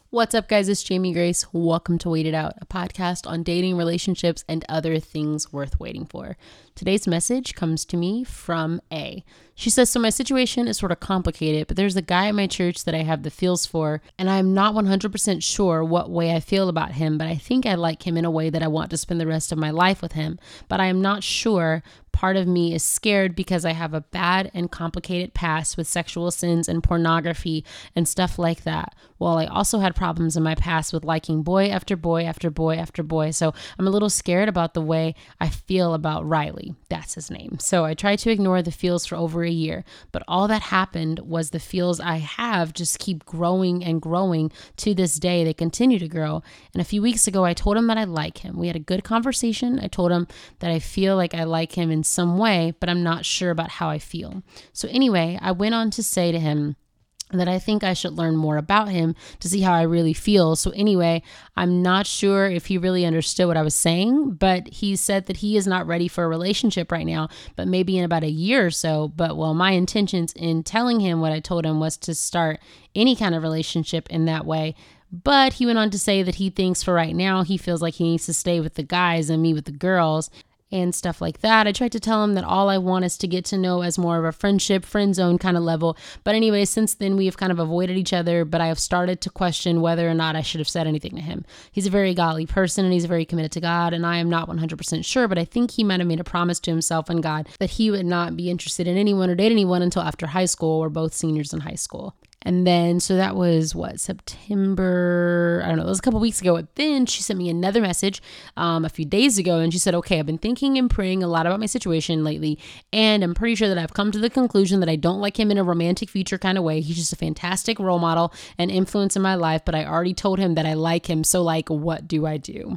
What's up, guys? It's Jamie Grace. Welcome to Wait It Out, a podcast on dating, relationships, and other things worth waiting for. Today's message comes to me from A. She says, so my situation is sort of complicated, but there's a guy at my church that I have the feels for, and I'm not 100% sure what way I feel about him, but I think I like him in a way that I want to spend the rest of my life with him, but I am not sure. Part of me is scared because I have a bad and complicated past with sexual sins and pornography and stuff like that. Well, I also had problems in my past with liking boy after boy after boy after boy. So I'm a little scared about the way I feel about Riley. That's his name. So I tried to ignore the feels for over a year, but all that happened was the feels I have just keep growing and growing to this day. They continue to grow. And a few weeks ago, I told him that I like him. We had a good conversation. I told him that I feel like I like him in some way, but I'm not sure about how I feel. So anyway, I went on to say to him that I think I should learn more about him to see how I really feel. So anyway, I'm not sure if he really understood what I was saying, but he said that he is not ready for a relationship right now, but maybe in about a year or so. But well, my intentions in telling him what I told him was to start any kind of relationship in that way. But he went on to say that he thinks for right now, he feels like he needs to stay with the guys and me with the girls and stuff like that. I tried to tell him that all I want is to get to know as more of a friendship, friend zone kind of level. But anyway, since then we have kind of avoided each other, but I have started to question whether or not I should have said anything to him. He's a very godly person and he's very committed to God, and I am not 100% sure, but I think he might have made a promise to himself and God that he would not be interested in anyone or date anyone until after high school. We're both seniors in high school. And then, so that was September, I don't know, it was a couple weeks ago. But then she sent me another message a few days ago, and she said, okay, I've been thinking and praying a lot about my situation lately, and I'm pretty sure that I've come to the conclusion that I don't like him in a romantic future kind of way. He's just a fantastic role model and influence in my life, but I already told him that I like him. So like, what do I do?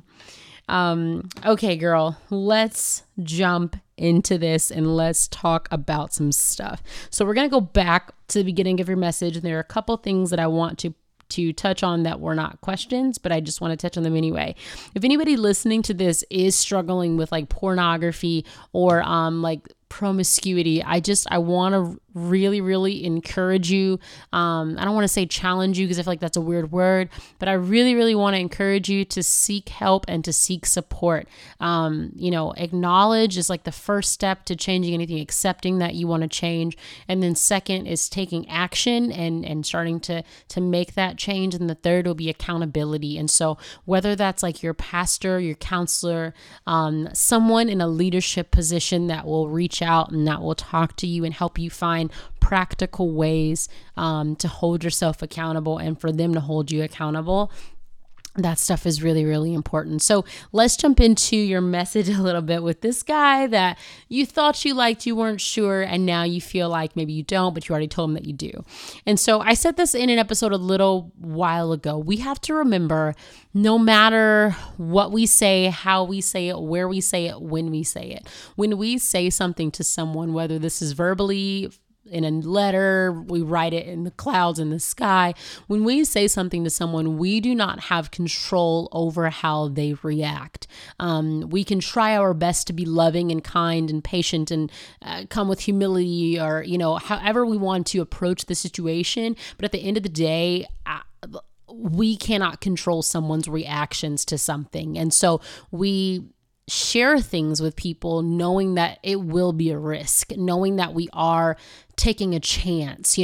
Okay, girl, let's jump into this and let's talk about some stuff. So we're going to go back to the beginning of your message, and there are a couple things that I want to touch on that were not questions, but I just want to touch on them anyway. If anybody listening to this is struggling with like pornography or like promiscuity, I want to really encourage you. I don't want to say challenge you because I feel like that's a weird word, but I really want to encourage you to seek help and to seek support. Acknowledge is like the first step to changing anything, accepting that you want to change. And then second is taking action and starting to make that change. And the third will be accountability. And so whether that's like your pastor, your counselor, someone in a leadership position that will reach out and that will talk to you and help you find practical ways to hold yourself accountable and for them to hold you accountable. That stuff is really important. So let's jump into your message a little bit with this guy that you thought you liked, you weren't sure, and now you feel like maybe you don't, but you already told him that you do. And so I said this in an episode a little while ago. We have to remember, no matter what we say, how we say it, where we say it, when we say something to someone, whether this is verbally, in a letter, we write it in the clouds in the sky. When we say something to someone, we do not have control over how they react. We can try our best to be loving and kind and patient and come with humility or, however we want to approach the situation. But at the end of the day, we cannot control someone's reactions to something. And so we share things with people knowing that it will be a risk, knowing that we are taking a chance,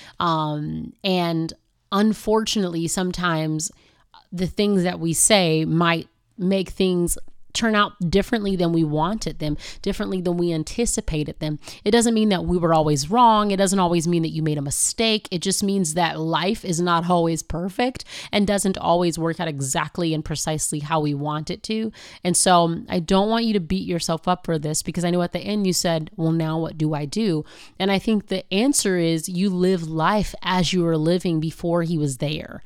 and unfortunately, sometimes the things that we say might make things turn out differently than we wanted them, differently than we anticipated them. It doesn't mean that we were always wrong. It doesn't always mean that you made a mistake. It just means that life is not always perfect and doesn't always work out exactly and precisely how we want it to. And so I don't want you to beat yourself up for this, because I know at the end you said, well, now what do I do? And I think the answer is you live life as you were living before he was there.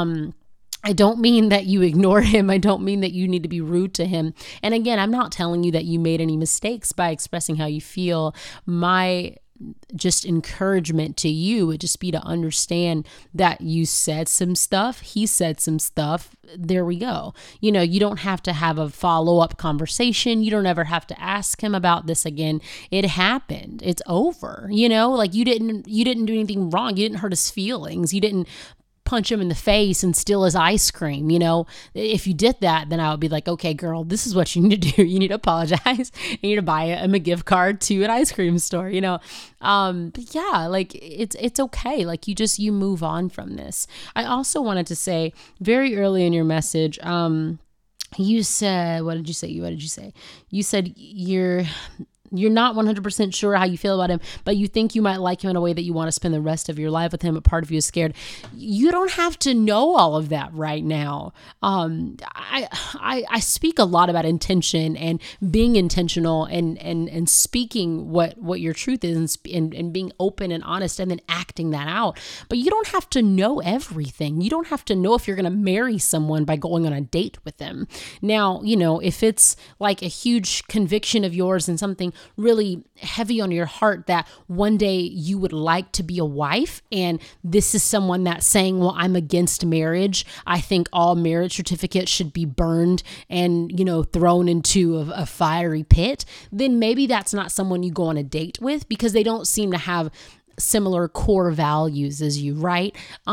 I don't mean that you ignore him. I don't mean that you need to be rude to him. And again, I'm not telling you that you made any mistakes by expressing how you feel. My just encouragement to you would just be to understand that you said some stuff, he said some stuff, there we go. You don't have to have a follow-up conversation. You don't ever have to ask him about this again. It happened. It's over. Like you didn't do anything wrong. You didn't hurt his feelings. You didn't punch him in the face and steal his ice cream. If you did that, then I would be like, okay, girl, this is what you need to do. You need to apologize. You need to buy him a gift card to an ice cream store, but yeah, like it's okay. Like you move on from this. I also wanted to say very early in your message, you said, what did you say? You said you're not 100% sure how you feel about him, but you think you might like him in a way that you want to spend the rest of your life with him. A part of you is scared. You don't have to know all of that right now. I speak a lot about intention and being intentional and speaking what your truth is and being open and honest and then acting that out. But you don't have to know everything. You don't have to know if you're going to marry someone by going on a date with them. Now, if it's like a huge conviction of yours and something really heavy on your heart that one day you would like to be a wife, and this is someone that's saying, well, I'm against marriage. I think all marriage certificates should be burned and, thrown into a fiery pit, then maybe that's not someone you go on a date with because they don't seem to have similar core values as you, right?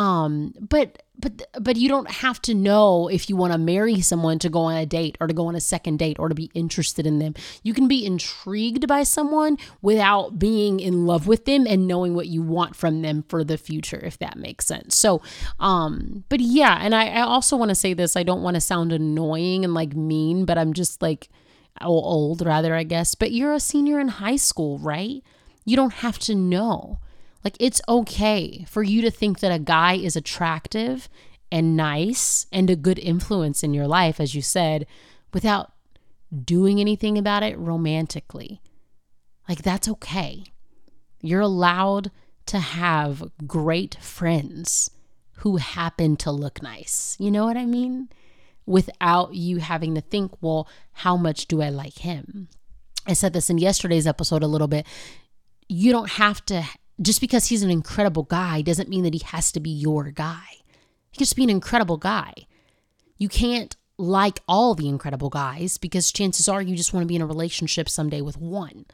But you don't have to know if you want to marry someone to go on a date or to go on a second date or to be interested in them. You can be intrigued by someone without being in love with them and knowing what you want from them for the future, if that makes sense. So, but yeah, and I also want to say this, I don't want to sound annoying and like mean, but I'm just like old rather, I guess, but you're a senior in high school, right? You don't have to know. Like, it's okay for you to think that a guy is attractive and nice and a good influence in your life, as you said, without doing anything about it romantically. Like, that's okay. You're allowed to have great friends who happen to look nice. You know what I mean? Without you having to think, well, how much do I like him? I said this in yesterday's episode a little bit. You don't have to... Just because he's an incredible guy doesn't mean that he has to be your guy. He can just be an incredible guy. You can't like all the incredible guys because chances are you just want to be in a relationship someday with one.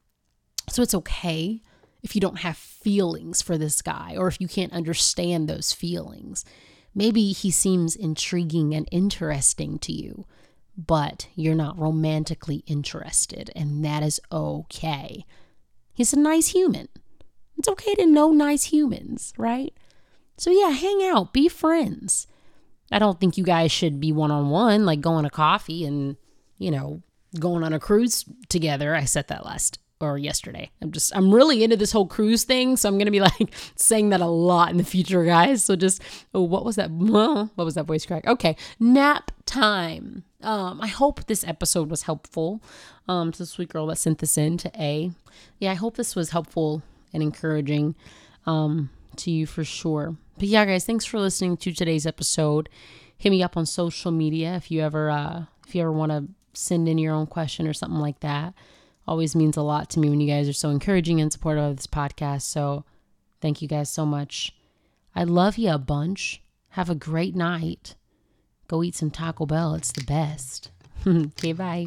So it's okay if you don't have feelings for this guy or if you can't understand those feelings. Maybe he seems intriguing and interesting to you, but you're not romantically interested, and that is okay. He's a nice human. It's okay to know nice humans, right? So yeah, hang out, be friends. I don't think you guys should be one-on-one, like going to coffee and, going on a cruise together. I said that yesterday. I'm really into this whole cruise thing. So I'm going to be like saying that a lot in the future, guys. So what was that? What was that voice crack? Okay. Nap time. I hope this episode was helpful to the sweet girl that sent this in to A. Yeah, I hope this was helpful and encouraging to you for sure. But yeah, guys, thanks for listening to today's episode. Hit me up on social media if you ever want to send in your own question or something like that. Always means a lot to me when you guys are so encouraging and supportive of this podcast. So thank you guys so much. I love you a bunch. Have a great night. Go eat some Taco Bell. It's the best. Okay, bye.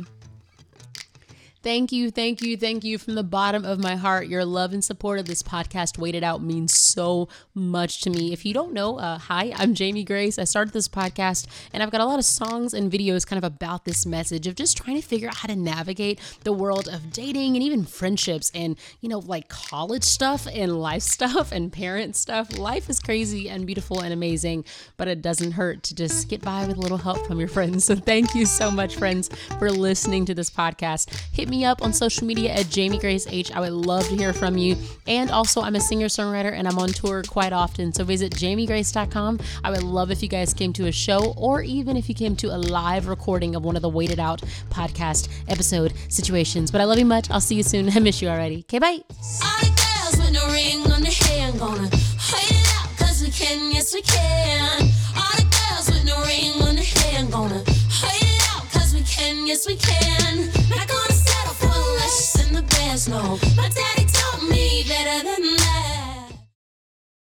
Thank you from the bottom of my heart. Your love and support of this podcast, Wait It Out, means so much to me. If you don't know, hi, I'm Jamie Grace. I started this podcast and I've got a lot of songs and videos kind of about this message of just trying to figure out how to navigate the world of dating and even friendships and, like college stuff and life stuff and parent stuff. Life is crazy and beautiful and amazing, but it doesn't hurt to just get by with a little help from your friends. So thank you so much, friends, for listening to this podcast. Hit me up on social media at Jamie Grace H. I would love to hear from you. And also, I'm a singer-songwriter and I'm on tour quite often. So visit jamiegrace.com. I would love if you guys came to a show or even if you came to a live recording of one of the Wait It Out podcast episode situations. But I love you much. I'll see you soon. I miss you already. Okay, bye. All the girls with no ring on their hand gonna wait it out cause we can, yes we can. All the girls with no ring on their hand gonna wait it out cause we can, yes we can.